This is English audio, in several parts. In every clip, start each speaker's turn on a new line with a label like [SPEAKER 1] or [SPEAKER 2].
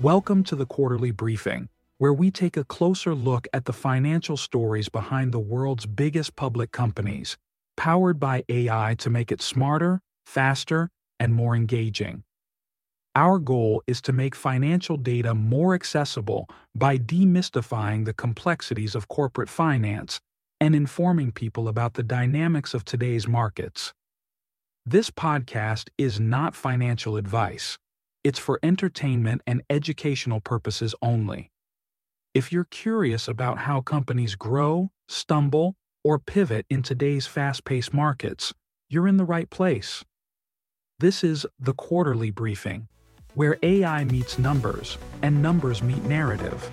[SPEAKER 1] Welcome to the Quarterly Briefing, where we take a closer look at the financial stories behind the world's biggest public companies, powered by AI to make it smarter, faster, and more engaging. Our goal is to make financial data more accessible by demystifying the complexities of corporate finance and informing people about the dynamics of today's markets. This podcast is not financial advice. It's for entertainment and educational purposes only. If you're curious about how companies grow, stumble, or pivot in today's fast-paced markets, you're in the right place. This is the Quarterly Briefing, where AI meets numbers and numbers meet narrative.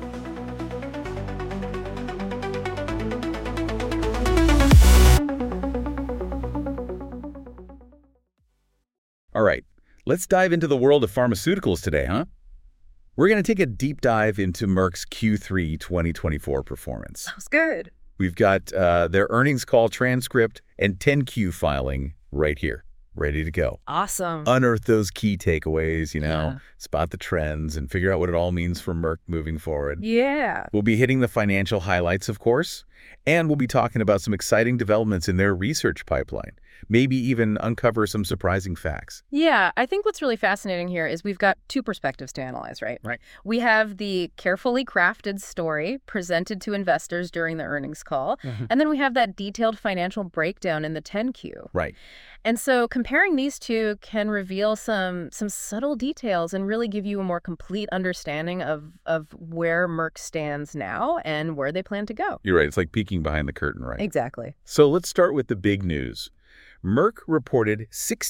[SPEAKER 2] All right, let's dive into the world of pharmaceuticals today, huh? We're going to take a deep dive into Merck's Q3 2024 performance.
[SPEAKER 3] Sounds good.
[SPEAKER 2] We've got their earnings call transcript and 10Q filing right here, ready to go.
[SPEAKER 3] Awesome.
[SPEAKER 2] Unearth those key takeaways, spot the trends, and figure out what it all means for Merck moving forward.
[SPEAKER 3] Yeah.
[SPEAKER 2] We'll be hitting the financial highlights, of course, and we'll be talking about some exciting developments in their research pipeline. Maybe even uncover some surprising facts.
[SPEAKER 3] Yeah, I think what's really fascinating here is we've got two perspectives to analyze, right?
[SPEAKER 2] Right.
[SPEAKER 3] We have the carefully crafted story presented to investors during the earnings call, and then we have that detailed financial breakdown in the 10Q.
[SPEAKER 2] Right.
[SPEAKER 3] And so comparing these two can reveal some subtle details and really give you a more complete understanding of where Merck stands now and where they plan to go.
[SPEAKER 2] You're right. It's like peeking behind the curtain, right?
[SPEAKER 3] Exactly.
[SPEAKER 2] So let's start with the big news. Merck reported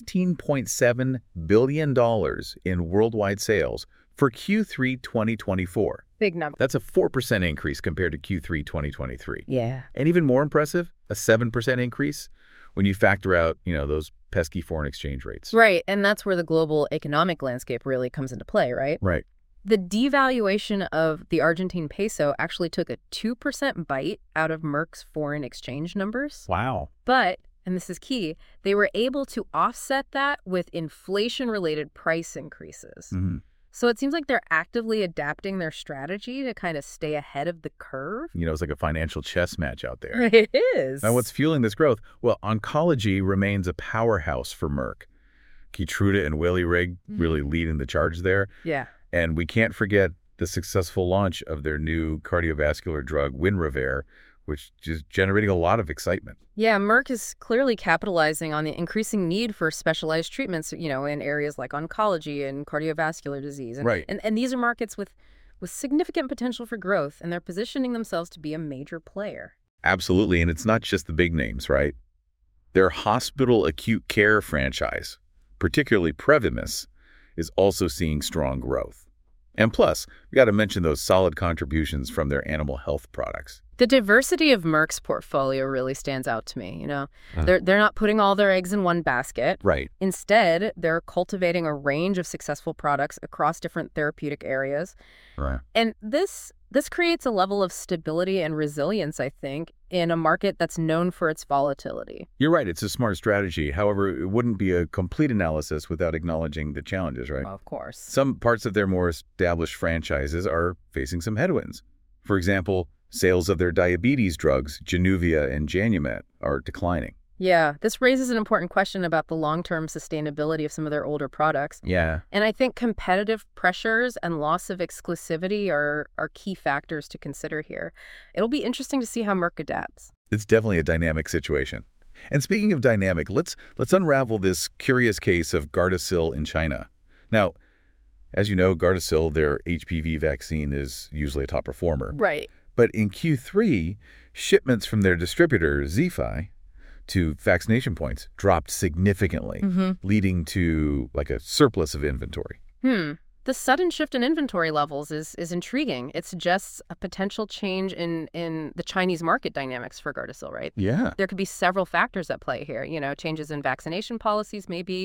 [SPEAKER 2] $16.7 billion in worldwide sales for Q3 2024.
[SPEAKER 3] Big number.
[SPEAKER 2] That's a 4% increase compared to Q3 2023.
[SPEAKER 3] Yeah.
[SPEAKER 2] And even more impressive, a 7% increase when you factor out, those pesky foreign exchange rates.
[SPEAKER 3] Right. And that's where the global economic landscape really comes into play, right?
[SPEAKER 2] Right.
[SPEAKER 3] The devaluation of the Argentine peso actually took a 2% bite out of Merck's foreign exchange numbers.
[SPEAKER 2] Wow.
[SPEAKER 3] But, and this is key, they were able to offset that with inflation-related price increases.
[SPEAKER 2] Mm-hmm.
[SPEAKER 3] So it seems like they're actively adapting their strategy to kind of stay ahead of the curve.
[SPEAKER 2] It's like a financial chess match out there.
[SPEAKER 3] It is.
[SPEAKER 2] Now, what's fueling this growth? Well, oncology remains a powerhouse for Merck. Keytruda and Welireg really leading the charge there.
[SPEAKER 3] Yeah.
[SPEAKER 2] And we can't forget the successful launch of their new cardiovascular drug, Winrevair, which is generating a lot of excitement.
[SPEAKER 3] Yeah, Merck is clearly capitalizing on the increasing need for specialized treatments, in areas like oncology and cardiovascular disease.
[SPEAKER 2] Right.
[SPEAKER 3] And these are markets with significant potential for growth, and they're positioning themselves to be a major player.
[SPEAKER 2] Absolutely, and it's not just the big names, right? Their hospital acute care franchise, particularly Prevymis, is also seeing strong growth. And plus, we got to mention those solid contributions from their animal health products.
[SPEAKER 3] The diversity of Merck's portfolio really stands out to me, They're not putting all their eggs in one basket.
[SPEAKER 2] Right.
[SPEAKER 3] Instead, they're cultivating a range of successful products across different therapeutic areas.
[SPEAKER 2] Right.
[SPEAKER 3] And this creates a level of stability and resilience, I think, in a market that's known for its volatility.
[SPEAKER 2] You're right. It's a smart strategy. However, it wouldn't be a complete analysis without acknowledging the challenges, right?
[SPEAKER 3] Of course.
[SPEAKER 2] Some parts of their more established franchises are facing some headwinds. For example, sales of their diabetes drugs, Januvia and Janumet, are declining.
[SPEAKER 3] Yeah, this raises an important question about the long-term sustainability of some of their older products.
[SPEAKER 2] Yeah.
[SPEAKER 3] And I think competitive pressures and loss of exclusivity are key factors to consider here. It'll be interesting to see how Merck adapts.
[SPEAKER 2] It's definitely a dynamic situation. And speaking of dynamic, let's unravel this curious case of Gardasil in China. Now, as you know, Gardasil, their HPV vaccine, is usually a top performer.
[SPEAKER 3] Right.
[SPEAKER 2] But in Q3, shipments from their distributor, Zhifei, to vaccination points dropped significantly, leading to like a surplus of inventory.
[SPEAKER 3] The sudden shift in inventory levels is intriguing. It suggests a potential change in the Chinese market dynamics for Gardasil, right?
[SPEAKER 2] Yeah.
[SPEAKER 3] There could be several factors at play here, changes in vaccination policies maybe,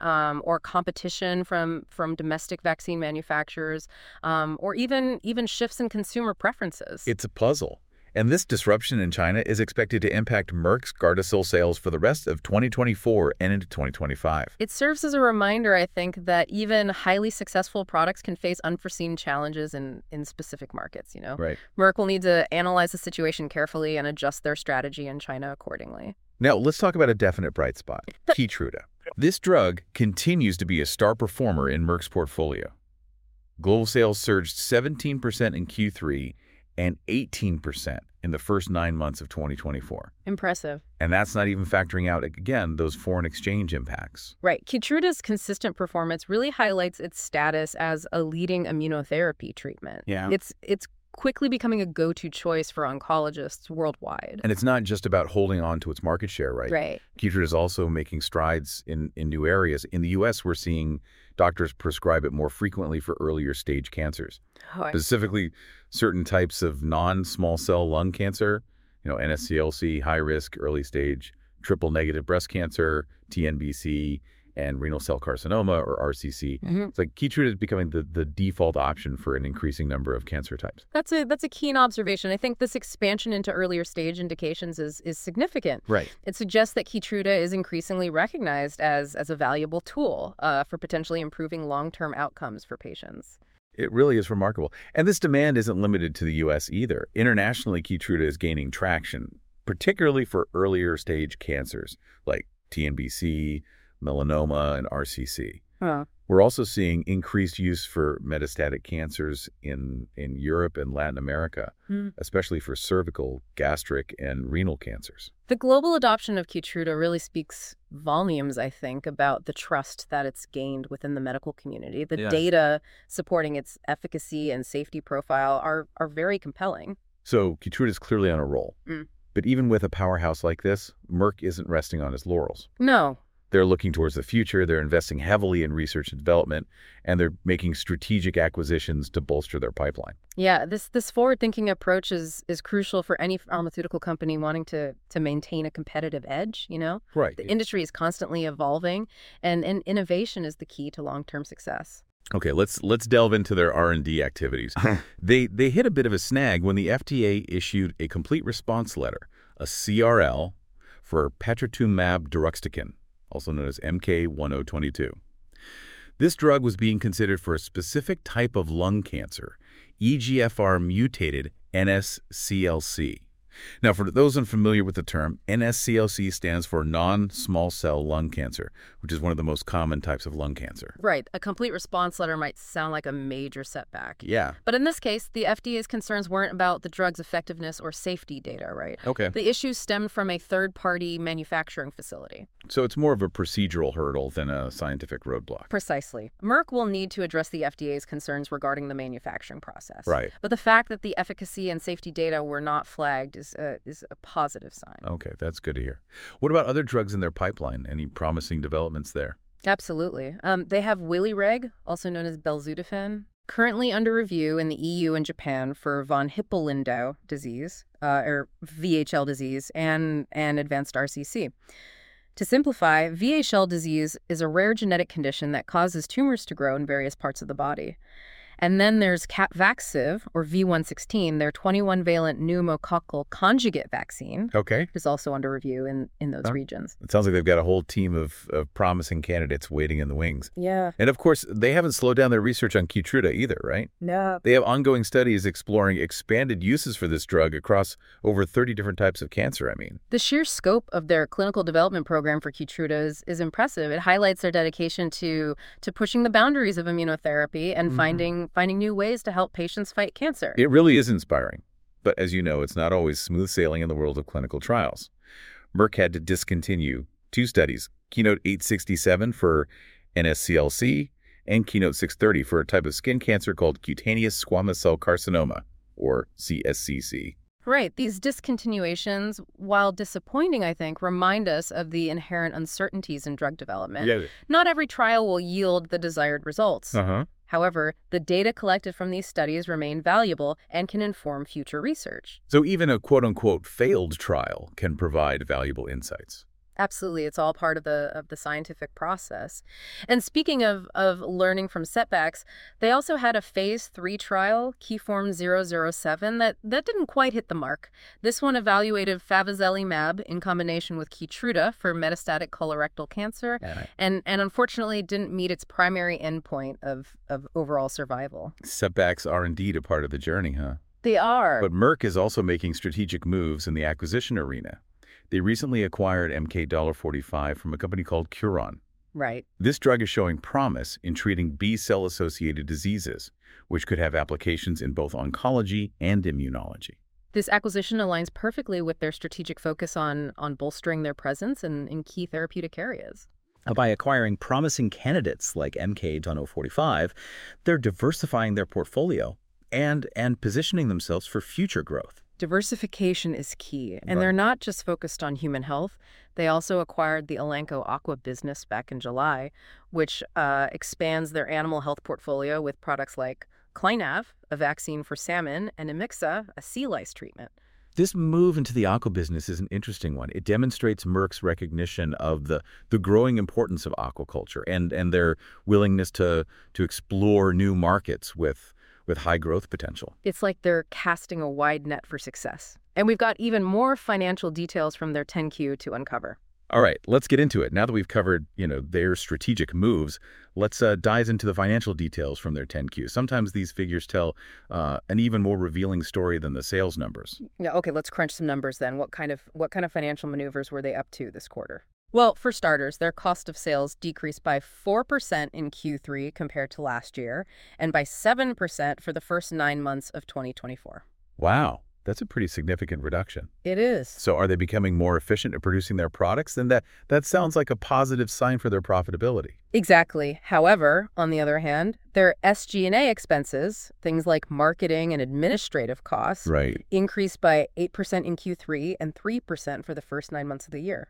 [SPEAKER 3] or competition from domestic vaccine manufacturers, or even shifts in consumer preferences.
[SPEAKER 2] It's a puzzle. And this disruption in China is expected to impact Merck's Gardasil sales for the rest of 2024 and into 2025.
[SPEAKER 3] It serves as a reminder, I think, that even highly successful products can face unforeseen challenges in specific markets, you know?
[SPEAKER 2] Right.
[SPEAKER 3] Merck will need to analyze the situation carefully and adjust their strategy in China accordingly.
[SPEAKER 2] Now, let's talk about a definite bright spot, Keytruda. This drug continues to be a star performer in Merck's portfolio. Global sales surged 17% in Q3 and 18% in the first 9 months of 2024.
[SPEAKER 3] Impressive.
[SPEAKER 2] And that's not even factoring out, again, those foreign exchange impacts.
[SPEAKER 3] Right. Keytruda's consistent performance really highlights its status as a leading immunotherapy treatment.
[SPEAKER 2] Yeah.
[SPEAKER 3] It's quickly becoming a go-to choice for oncologists worldwide.
[SPEAKER 2] And it's not just about holding on to its market share, right?
[SPEAKER 3] Right.
[SPEAKER 2] Keytruda is also making strides in new areas. In the U.S., we're seeing doctors prescribe it more frequently for earlier stage cancers, specifically certain types of non-small cell lung cancer, NSCLC, high risk, early stage, triple negative breast cancer, TNBC, and renal cell carcinoma, or RCC. It's like Keytruda is becoming the default option for an increasing number of cancer types.
[SPEAKER 3] That's a keen observation. I think this expansion into earlier stage indications is significant.
[SPEAKER 2] Right.
[SPEAKER 3] It suggests that Keytruda is increasingly recognized as a valuable tool for potentially improving long-term outcomes for patients.
[SPEAKER 2] It really is remarkable. And this demand isn't limited to the U.S. either. Internationally, Keytruda is gaining traction, particularly for earlier stage cancers like TNBC, melanoma, and RCC. We're also seeing increased use for metastatic cancers in Europe and Latin America, especially for cervical, gastric, and renal cancers.
[SPEAKER 3] The global adoption of Keytruda really speaks volumes, I think, about the trust that it's gained within the medical community. The data supporting its efficacy and safety profile are very compelling.
[SPEAKER 2] So Keytruda is clearly on a roll. But even with a powerhouse like this, Merck isn't resting on its laurels.
[SPEAKER 3] No.
[SPEAKER 2] They're looking towards the future, they're investing heavily in research and development, and they're making strategic acquisitions to bolster their pipeline.
[SPEAKER 3] Yeah, this forward-thinking approach is crucial for any pharmaceutical company wanting to maintain a competitive edge,
[SPEAKER 2] Right.
[SPEAKER 3] The industry is constantly evolving, and innovation is the key to long-term success.
[SPEAKER 2] Okay, let's delve into their R&D activities. They hit a bit of a snag when the FDA issued a complete response letter, a CRL, for patritumab deruxtecan, also known as MK-1022. This drug was being considered for a specific type of lung cancer, EGFR-mutated NSCLC. Now, for those unfamiliar with the term, NSCLC stands for non-small cell lung cancer, which is one of the most common types of lung cancer.
[SPEAKER 3] Right. A complete response letter might sound like a major setback.
[SPEAKER 2] Yeah.
[SPEAKER 3] But in this case, the FDA's concerns weren't about the drug's effectiveness or safety data, right?
[SPEAKER 2] Okay.
[SPEAKER 3] The issues stemmed from a third-party manufacturing facility.
[SPEAKER 2] So it's more of a procedural hurdle than a scientific roadblock.
[SPEAKER 3] Precisely. Merck will need to address the FDA's concerns regarding the manufacturing process.
[SPEAKER 2] Right.
[SPEAKER 3] But the fact that the efficacy and safety data were not flagged is a positive sign.
[SPEAKER 2] Okay, that's good to hear. What about other drugs in their pipeline? Any promising developments there?
[SPEAKER 3] Absolutely. They have Welireg, also known as belzutifan, currently under review in the EU and Japan for von Hippel-Lindau disease, or VHL disease, and advanced RCC. To simplify, VHL disease is a rare genetic condition that causes tumors to grow in various parts of the body. And then there's Capvaxive, or V116, their 21-valent pneumococcal conjugate vaccine.
[SPEAKER 2] Okay.
[SPEAKER 3] Which is also under review in those regions.
[SPEAKER 2] It sounds like they've got a whole team of promising candidates waiting in the wings.
[SPEAKER 3] Yeah.
[SPEAKER 2] And of course, they haven't slowed down their research on Keytruda either, right?
[SPEAKER 3] No.
[SPEAKER 2] They have ongoing studies exploring expanded uses for this drug across over 30 different types of cancer,
[SPEAKER 3] The sheer scope of their clinical development program for Keytruda is impressive. It highlights their dedication to pushing the boundaries of immunotherapy and finding new ways to help patients fight cancer.
[SPEAKER 2] It really is inspiring. But as you know, it's not always smooth sailing in the world of clinical trials. Merck had to discontinue 2 studies, Keynote 867 for NSCLC and Keynote 630 for a type of skin cancer called cutaneous squamous cell carcinoma, or CSCC.
[SPEAKER 3] Right. These discontinuations, while disappointing, I think, remind us of the inherent uncertainties in drug development.
[SPEAKER 2] Yeah.
[SPEAKER 3] Not every trial will yield the desired results. However, the data collected from these studies remain valuable and can inform future research.
[SPEAKER 2] So even a quote-unquote failed trial can provide valuable insights.
[SPEAKER 3] Absolutely. It's all part of the scientific process. And speaking of learning from setbacks, they also had a phase 3 trial, Keyform-007, that didn't quite hit the mark. This one evaluated favezelimab in combination with Keytruda for metastatic colorectal cancer,
[SPEAKER 2] Yeah.
[SPEAKER 3] and unfortunately didn't meet its primary endpoint of overall survival.
[SPEAKER 2] Setbacks are indeed a part of the journey, huh?
[SPEAKER 3] They are.
[SPEAKER 2] But Merck is also making strategic moves in the acquisition arena. They recently acquired MK-45 from a company called Curon.
[SPEAKER 3] Right.
[SPEAKER 2] This drug is showing promise in treating B-cell-associated diseases, which could have applications in both oncology and immunology.
[SPEAKER 3] This acquisition aligns perfectly with their strategic focus on bolstering their presence in key therapeutic areas.
[SPEAKER 4] By acquiring promising candidates like MK-45, they're diversifying their portfolio and positioning themselves for future growth.
[SPEAKER 3] Diversification is key, and
[SPEAKER 4] Right.
[SPEAKER 3] they're not just focused on human health. They also acquired the Elanco Aqua business back in July, which expands their animal health portfolio with products like Clinav, a vaccine for salmon, and Emixa, a sea lice treatment.
[SPEAKER 2] This move into the aqua business is an interesting one. It demonstrates Merck's recognition of the growing importance of aquaculture and their willingness to explore new markets with high growth potential.
[SPEAKER 3] It's like they're casting a wide net for success. And we've got even more financial details from their 10Q to uncover.
[SPEAKER 2] All right, let's get into it. Now that we've covered, their strategic moves, let's dive into the financial details from their 10Q. Sometimes these figures tell an even more revealing story than the sales numbers.
[SPEAKER 3] Yeah, okay, let's crunch some numbers then. What kind of financial maneuvers were they up to this quarter? Well, for starters, their cost of sales decreased by 4% in Q3 compared to last year, and by 7% for the first 9 months of 2024.
[SPEAKER 2] Wow, that's a pretty significant reduction.
[SPEAKER 3] It is.
[SPEAKER 2] So are they becoming more efficient at producing their products? Then that sounds like a positive sign for their profitability.
[SPEAKER 3] Exactly. However, on the other hand, their SG&A expenses, things like marketing and administrative costs,
[SPEAKER 2] Right.
[SPEAKER 3] increased by 8% in Q3 and 3% for the first 9 months of the year.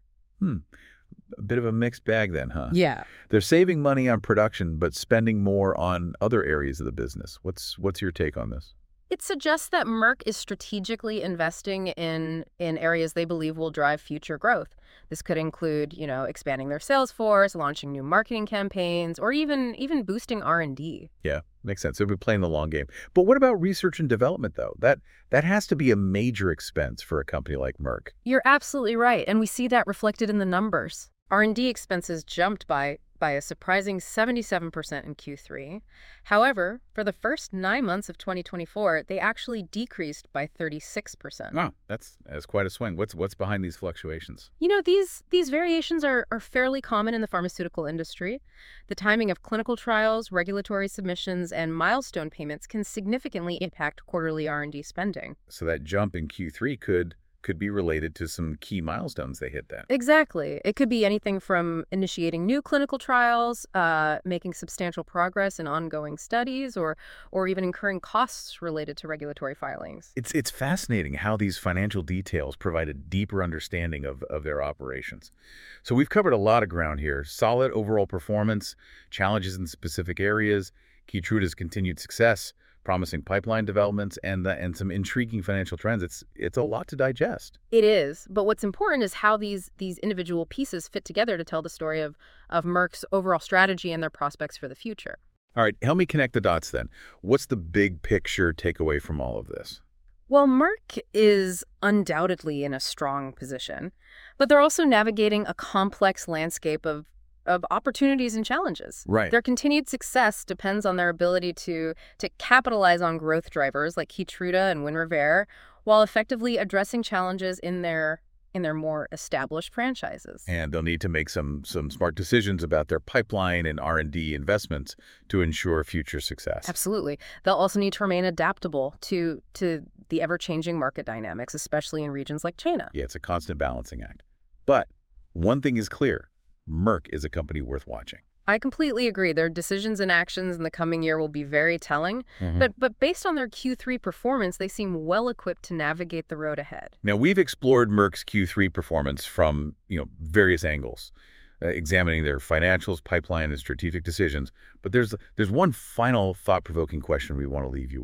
[SPEAKER 2] A bit of a mixed bag then, huh?
[SPEAKER 3] Yeah.
[SPEAKER 2] They're saving money on production, but spending more on other areas of the business. What's your take on this?
[SPEAKER 3] It suggests that Merck is strategically investing in areas they believe will drive future growth. This could include, expanding their sales force, launching new marketing campaigns, or even boosting R&D.
[SPEAKER 2] Yeah, makes sense. They'll be playing the long game. But what about research and development, though? That has to be a major expense for a company like Merck.
[SPEAKER 3] You're absolutely right, and we see that reflected in the numbers. R&D expenses jumped by a surprising 77% in Q3. However, for the first 9 months of 2024, they actually decreased by 36%.
[SPEAKER 2] Wow, that's quite a swing. What's behind these fluctuations?
[SPEAKER 3] These variations are fairly common in the pharmaceutical industry. The timing of clinical trials, regulatory submissions, and milestone payments can significantly impact quarterly R&D spending.
[SPEAKER 2] So that jump in Q3 could be related to some key milestones they hit then.
[SPEAKER 3] Exactly. It could be anything from initiating new clinical trials, making substantial progress in ongoing studies, or even incurring costs related to regulatory filings.
[SPEAKER 2] It's fascinating how these financial details provide a deeper understanding of their operations. So we've covered a lot of ground here. Solid overall performance, challenges in specific areas, Keytruda's continued success, promising pipeline developments, and some intriguing financial trends. It's a lot to digest.
[SPEAKER 3] It is, but what's important is how these individual pieces fit together to tell the story of Merck's overall strategy and their prospects for the future.
[SPEAKER 2] All right, help me connect the dots then. What's the big picture takeaway from all of this?
[SPEAKER 3] Well, Merck is undoubtedly in a strong position, but they're also navigating a complex landscape of opportunities and challenges.
[SPEAKER 2] Right.
[SPEAKER 3] Their continued success depends on their ability to capitalize on growth drivers like Keytruda and Winrevair, while effectively addressing challenges in their more established franchises.
[SPEAKER 2] And they'll need to make some smart decisions about their pipeline and R&D investments to ensure future success.
[SPEAKER 3] Absolutely. They'll also need to remain adaptable to the ever-changing market dynamics, especially in regions like China.
[SPEAKER 2] Yeah, it's a constant balancing act. But one thing is clear. Merck is a company worth watching.
[SPEAKER 3] I completely agree. Their decisions and actions in the coming year will be very telling. But based on their Q3 performance, they seem well equipped to navigate the road ahead.
[SPEAKER 2] Now, we've explored Merck's Q3 performance from various angles, examining their financials, pipeline, and strategic decisions. But there's one final thought-provoking question we want to leave you with.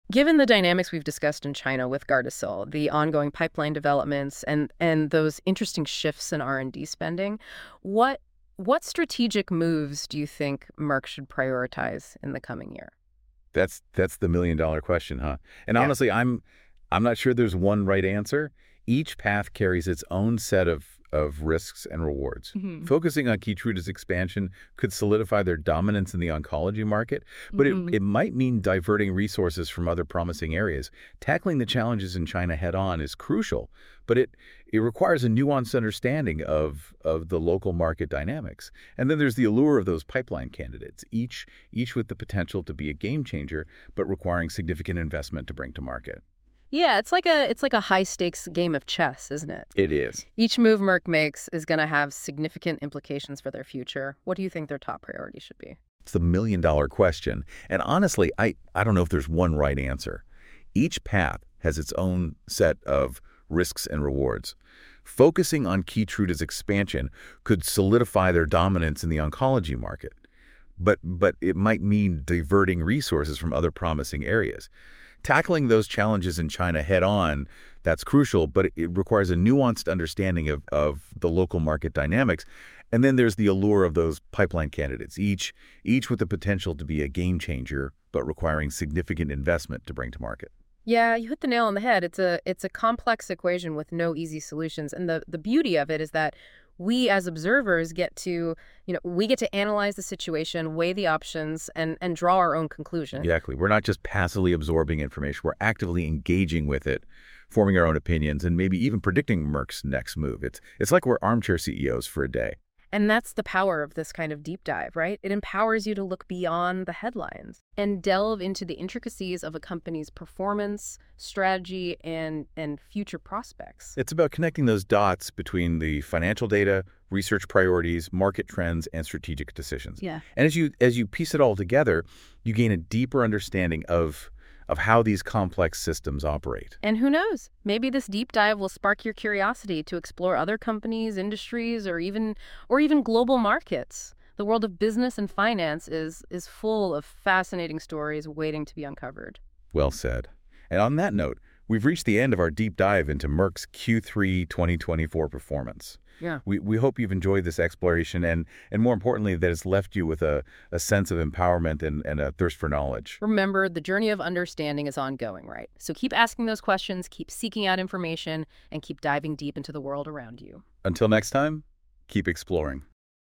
[SPEAKER 3] Given the dynamics we've discussed in China with Gardasil, the ongoing pipeline developments, and those interesting shifts in R&D spending, what strategic moves do you think Merck should prioritize in the coming year?
[SPEAKER 2] That's the million-dollar question, huh? And
[SPEAKER 3] Yeah.
[SPEAKER 2] honestly, I'm not sure there's one right answer. Each path carries its own set of risks and rewards.
[SPEAKER 3] Mhm.
[SPEAKER 2] Focusing on Keytruda's expansion could solidify their dominance in the oncology market, but
[SPEAKER 3] Mhm.
[SPEAKER 2] it might mean diverting resources from other promising areas. Tackling the challenges in China head-on is crucial, but it requires a nuanced understanding of the local market dynamics. And then there's the allure of those pipeline candidates, each with the potential to be a game changer, but requiring significant investment to bring to market.
[SPEAKER 3] Yeah, it's like a high-stakes game of chess, isn't it?
[SPEAKER 2] It is.
[SPEAKER 3] Each move Merck makes is going to have significant implications for their future. What do you think their top priority should be?
[SPEAKER 2] It's the million-dollar question. And honestly, I don't know if there's one right answer. Each path has its own set of risks and rewards. Focusing on Keytruda's expansion could solidify their dominance in the oncology market, but it might mean diverting resources from other promising areas. Tackling those challenges in China head-on, that's crucial, but it requires a nuanced understanding of the local market dynamics. And then there's the allure of those pipeline candidates, each with the potential to be a game changer, but requiring significant investment to bring to market.
[SPEAKER 3] Yeah, you hit the nail on the head. It's a complex equation with no easy solutions. And the beauty of it is that we as observers get to analyze the situation, weigh the options, and draw our own conclusion.
[SPEAKER 2] Exactly. We're not just passively absorbing information. We're actively engaging with it, forming our own opinions, and maybe even predicting Merck's next move. It's like we're armchair CEOs for a day.
[SPEAKER 3] And that's the power of this kind of deep dive, right? It empowers you to look beyond the headlines and delve into the intricacies of a company's performance, strategy, and future prospects.
[SPEAKER 2] It's about connecting those dots between the financial data, research priorities, market trends, and strategic decisions.
[SPEAKER 3] Yeah.
[SPEAKER 2] And as you piece it all together, you gain a deeper understanding of how these complex systems operate.
[SPEAKER 3] And who knows? Maybe this deep dive will spark your curiosity to explore other companies, industries, or even global markets. The world of business and finance is full of fascinating stories waiting to be uncovered.
[SPEAKER 2] Well said. And on that note, we've reached the end of our deep dive into Merck's Q3 2024 performance.
[SPEAKER 3] Yeah.
[SPEAKER 2] We hope you've enjoyed this exploration and more importantly, that it's left you with a sense of empowerment and a thirst for knowledge.
[SPEAKER 3] Remember, the journey of understanding is ongoing, right? So keep asking those questions, keep seeking out information, and keep diving deep into the world around you.
[SPEAKER 2] Until next time, keep exploring.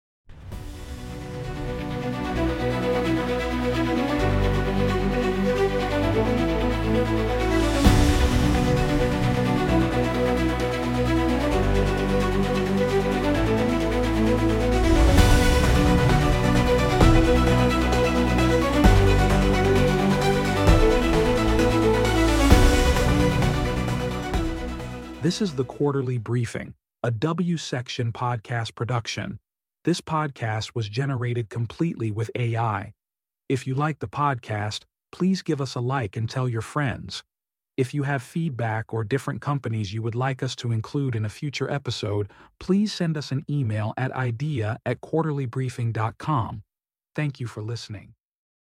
[SPEAKER 1] This is the Quarterly Briefing, a W-Section podcast production. This podcast was generated completely with AI. If you like the podcast, please give us a like and tell your friends. If you have feedback or different companies you would like us to include in a future episode, please send us an email at idea@quarterlybriefing.com. Thank you for listening.